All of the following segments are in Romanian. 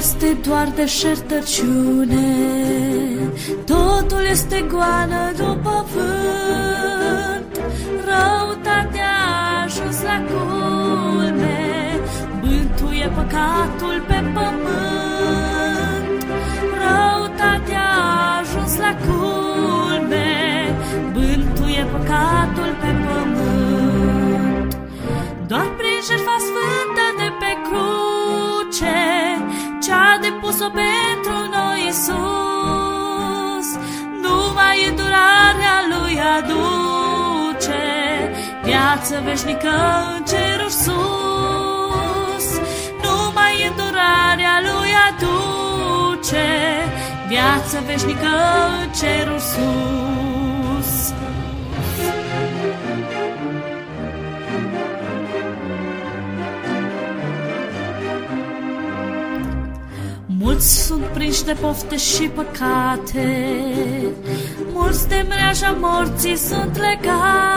este doar deșertăciune, totul este goană după vânt. Răutatea a ajuns la culme, bântuie păcatul pe pământ. Răutatea a ajuns la culme, bântuie păcatul pe pământ. Doar prin jertfa sfântă de pe cruce, ce-a depus-o pentru noi Iisus, numai îndurarea Lui aduce viață veșnică în ceruri sus. Numai îndurarea Lui aduce viață veșnică în ceruri sus. Mulți sunt prinși de pofte și păcate, mulți de mreaja morții sunt legați,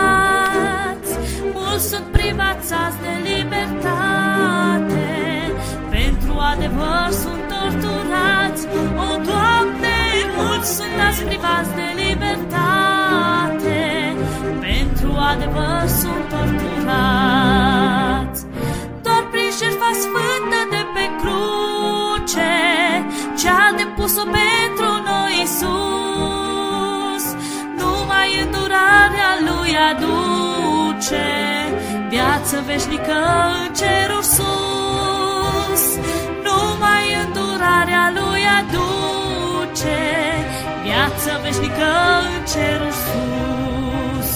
mulți sunt privațați de libertate, pentru adevăr sunt torturați. O, Doamne, mulți sunt azi privați de libertate, pentru adevăr sunt torturați. Doar prin jertfa sfântă de pe cruce, ce-a depus-o pentru noi Iisus, numai îndurarea Lui aduce viață veșnică în ceruri sus. Numai îndurarea Lui aduce viață veșnică în ceruri sus.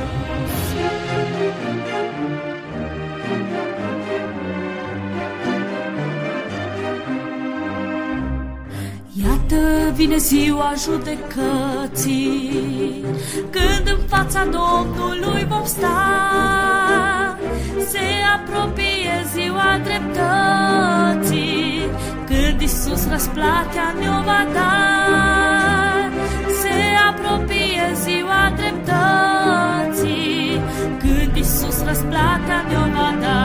Iată vine ziua judecății, când în fața Domnului vom sta. Se apropie ziua dreptății, când Iisus răsplatea ne-o va da. Se apropie ziua dreptății, când Iisus răsplatea ne-o va da.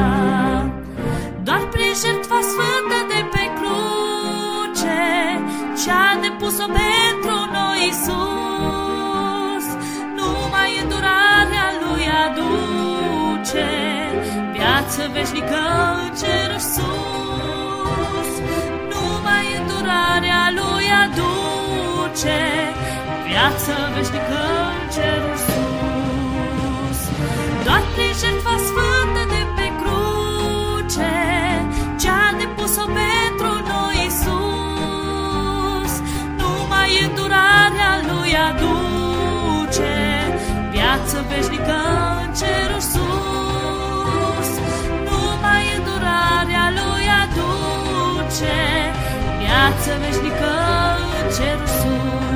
Doar prin jertfa sfântă de pe cruce, ce-a depus-o pentru noi Iisus, numai îndurarea Lui aduce viață veșnică în ceruri sus. Numai îndurarea Lui aduce viață veșnică în ceruri sus. Doar prin jertfa sfântă de pe cruce, ce-a depus-o pentru noi Iisus, numai îndurarea Lui aduce viață veșnică în ceruri sus. Numai îndurarea Lui aduce viață veșnică în ceruri sus.